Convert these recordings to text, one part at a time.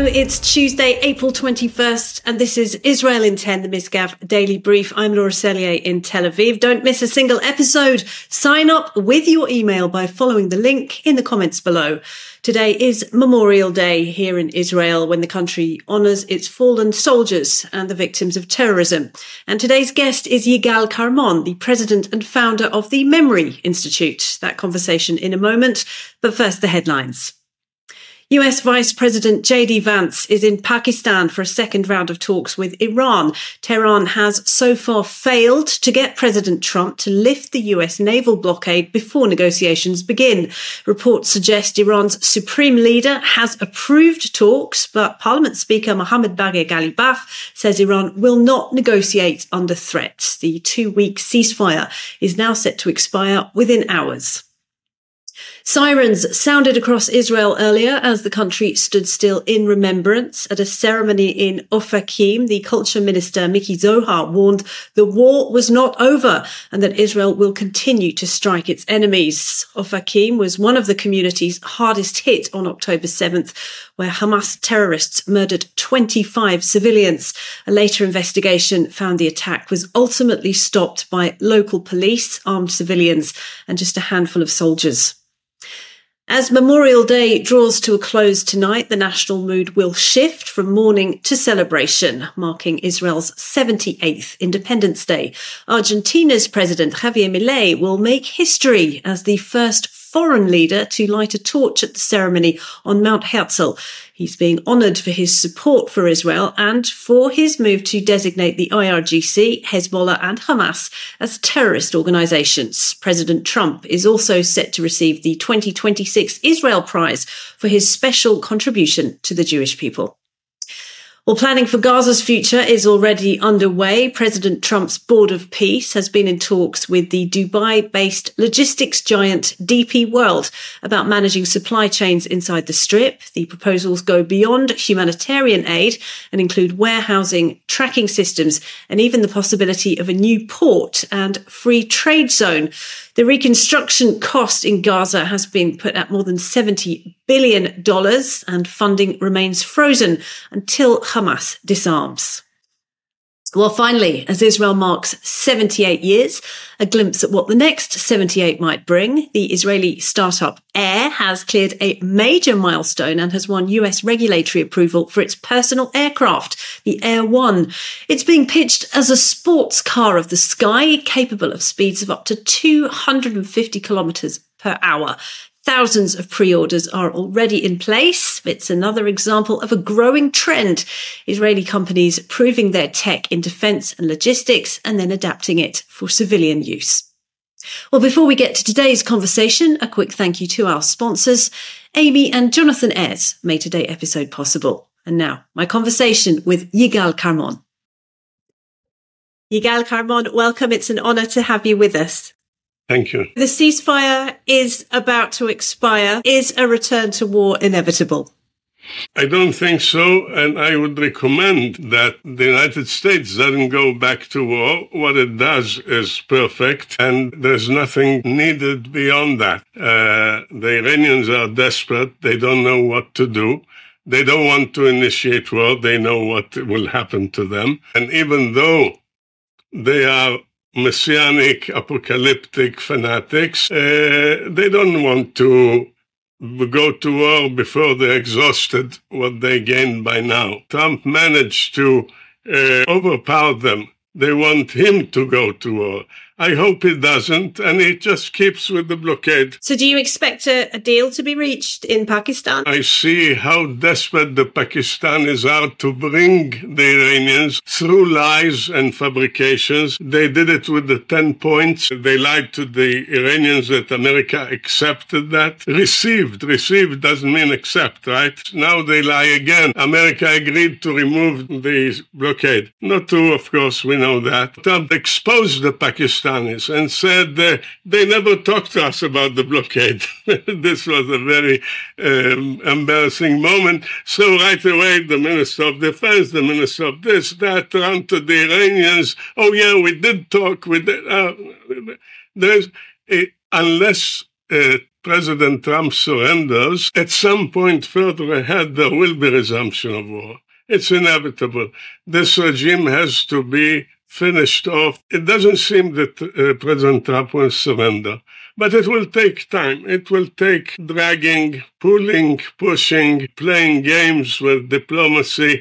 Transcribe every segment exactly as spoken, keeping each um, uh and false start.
it's Tuesday, April twenty-first, and this is Israel in ten, the Misgav Daily Brief. I'm Laura Sellier in Tel Aviv. Don't miss a single episode. Sign up with your email by following the link in the comments below. Today is Memorial Day here in Israel, when the country honours its fallen soldiers and the victims of terrorism. And today's guest is Yigal Carmon, the president and founder of the Memory Institute. That conversation in a moment, but first the headlines. U S Vice President J D Vance is in Pakistan for a second round of talks with Iran. Tehran has so far failed to get President Trump to lift the U S naval blockade before negotiations begin. Reports suggest Iran's supreme leader has approved talks, but Parliament Speaker Mohammad Bagher Ghalibaf says Iran will not negotiate under threat. The two-week ceasefire is now set to expire within hours. Sirens sounded across Israel earlier as the country stood still in remembrance. At a ceremony in Ofakim, the culture minister Miki Zohar warned the war was not over and that Israel will continue to strike its enemies. Ofakim was one of the communities hardest hit on October seventh, where Hamas terrorists murdered twenty-five civilians. A later investigation found the attack was ultimately stopped by local police, armed civilians, and just a handful of soldiers. As Memorial Day draws to a close tonight, the national mood will shift from mourning to celebration, marking Israel's seventy-eighth Independence Day. Argentina's President Javier Milei will make history as the first foreign leader to light a torch at the ceremony on Mount Herzl. He's being honoured for his support for Israel and for his move to designate the I R G C, Hezbollah and Hamas as terrorist organisations. President Trump is also set to receive the twenty twenty-six Israel Prize for his special contribution to the Jewish people. Well, planning for Gaza's future is already underway. President Trump's Board of Peace has been in talks with the Dubai-based logistics giant D P World about managing supply chains inside the Strip. The proposals go beyond humanitarian aid and include warehousing, tracking systems, and even the possibility of a new port and free trade zone. The reconstruction cost in Gaza has been put at more than seventy billion dollars, and funding remains frozen until Hamas disarms. Well, finally, as Israel marks seventy-eight years, a glimpse at what the next seventy-eight might bring. The Israeli startup Air has cleared a major milestone and has won U S regulatory approval for its personal aircraft, the Air One. It's being pitched as a sports car of the sky, capable of speeds of up to two hundred fifty kilometres per hour. Thousands of pre-orders are already in place. It's another example of a growing trend. Israeli companies proving their tech in defence and logistics and then adapting it for civilian use. Well, before we get to today's conversation, a quick thank you to our sponsors. Amy and Jonathan Ayres made today's episode possible. And now, my conversation with Yigal Carmon. Yigal Carmon, welcome. It's an honour to have you with us. Thank you. The ceasefire is about to expire. Is a return to war inevitable? I don't think so, and I would recommend that the United States doesn't go back to war. What it does is perfect, and there's nothing needed beyond that. Uh, the Iranians are desperate. They don't know what to do. They don't want to initiate war. They know what will happen to them. And even though they are messianic, apocalyptic fanatics, uh, they don't want to go to war before they're exhausted what they gained by now. Trump managed to uh, overpower them. They want him to go to war. I hope he doesn't, and he just keeps with the blockade. So do you expect a, a deal to be reached in Pakistan? I see how desperate the Pakistanis are to bring the Iranians through lies and fabrications. They did it with the ten points. They lied to the Iranians that America accepted that. Received. Received doesn't mean accept, right? Now they lie again. America agreed to remove the blockade. Not true, of course, we know that. Trump exposed the Pakistanis and said uh, they never talked to us about the blockade. This was a very um, embarrassing moment. So right away, the Minister of Defense, the Minister of this, that, ran to the Iranians. Oh, yeah, we did talk. We did. Uh, there's a, unless uh, President Trump surrenders, at some point further ahead, there will be resumption of war. It's inevitable. This regime has to be finished off. It doesn't seem that uh, President Trump will surrender, but it will take time. It will take dragging, pulling, pushing, playing games with diplomacy.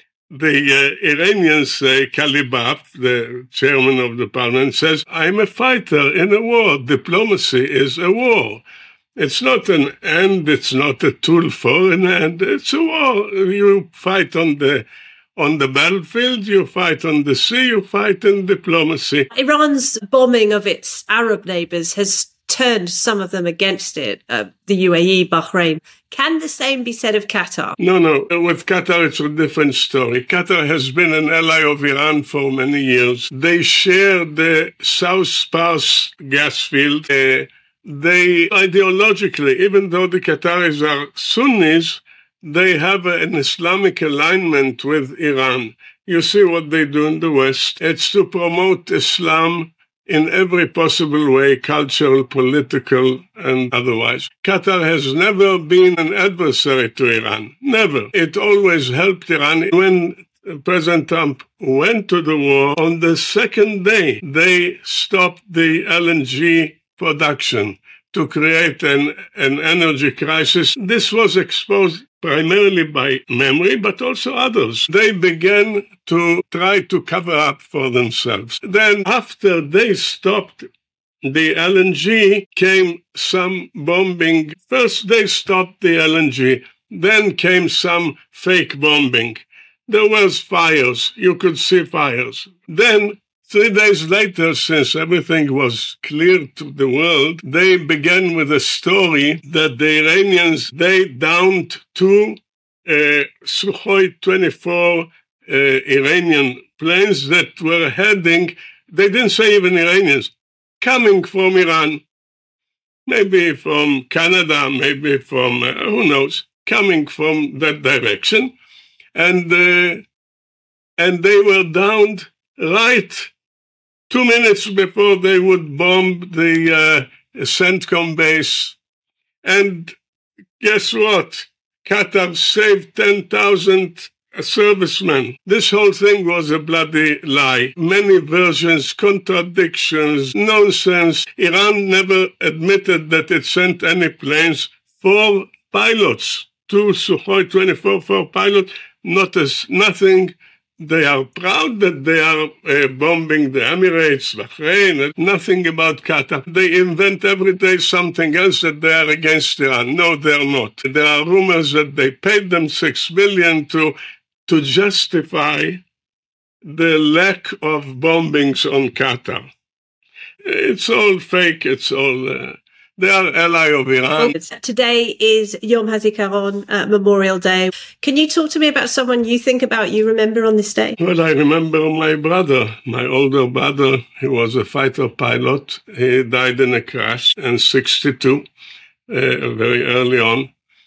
The uh, Iranians say, Kalibaf, the chairman of the parliament, says, I'm a fighter in a war. Diplomacy is a war. It's not an end. It's not a tool for an end. It's a war. You fight on the on the battlefield, you fight on the sea, you fight in diplomacy. Iran's bombing of its Arab neighbours has turned some of them against it, uh, the U A E, Bahrain. Can the same be said of Qatar? No, no. With Qatar, it's a different story. Qatar has been an ally of Iran for many years. They share the South Pars gas field. Uh, they, ideologically, even though the Qataris are Sunnis, they have an Islamic alignment with Iran. You see what they do in the West. It's to promote Islam in every possible way, cultural, political, and otherwise. Qatar has never been an adversary to Iran. Never. It always helped Iran. When President Trump went to the war, on the second day, they stopped the L N G production to create an, an energy crisis. This was exposed primarily by memory, but also others. They began to try to cover up for themselves. Then after they stopped the L N G, came some bombing. First they stopped the L N G, then came some fake bombing. There was fires. You could see fires. Then three days later, since everything was clear to the world, they began with a story that the Iranians, they downed two uh, Sukhoi twenty-four uh, Iranian planes that were heading, they didn't say even Iranians, coming from Iran, maybe from Canada, maybe from, uh, who knows, coming from that direction. And, uh, and they were downed right two minutes before they would bomb the uh, CENTCOM base. And guess what? Qatar saved ten thousand servicemen. This whole thing was a bloody lie. Many versions, contradictions, nonsense. Iran never admitted that it sent any planes for pilots. Two Sukhoi twenty-four for pilots, not as nothing. They are proud that they are uh, bombing the Emirates, Bahrain, nothing about Qatar. They invent every day something else that they are against Iran. No, they're not. There are rumors that they paid them six billion dollars to, to justify the lack of bombings on Qatar. It's all fake. It's all... Uh, They are ally of Iran. Today is Yom HaZikaron, uh, Memorial Day. Can you talk to me about someone you think about, you remember on this day? Well, I remember my brother, my older brother. He was a fighter pilot. He died in a crash in sixty-two, uh, very early on.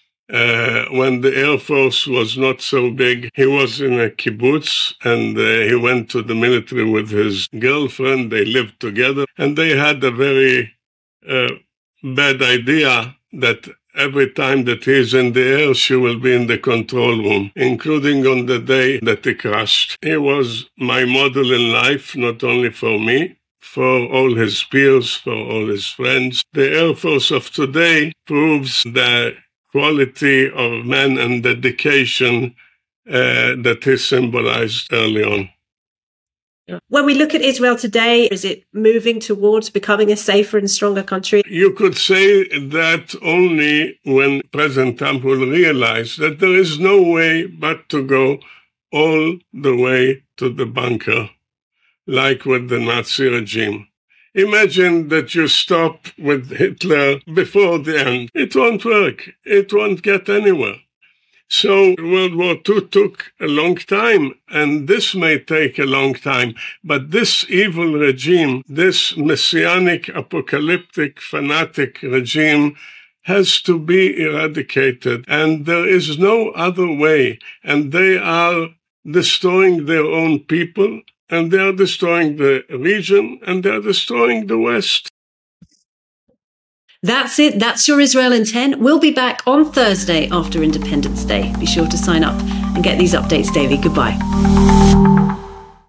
Uh, when the Air Force was not so big, he was in a kibbutz, and uh, he went to the military with his girlfriend. They lived together, and they had a very... Uh, bad idea that every time that he is in the air, she will be in the control room, including on the day that he crashed. He was my model in life, not only for me, for all his peers, for all his friends. The Air Force of today proves the quality of man and dedication uh, that he symbolized early on. When we look at Israel today, is it moving towards becoming a safer and stronger country? You could say that only when President Trump will realize that there is no way but to go all the way to the bunker, like with the Nazi regime. Imagine that you stop with Hitler before the end. It won't work. It won't get anywhere. So World War Two took a long time, and this may take a long time. But this evil regime, this messianic, apocalyptic, fanatic regime, has to be eradicated. And there is no other way. And they are destroying their own people, and they are destroying the region, and they are destroying the West. That's it. That's your Israel in ten. We'll be back on Thursday after Independence Day. Be sure to sign up and get these updates daily. Goodbye.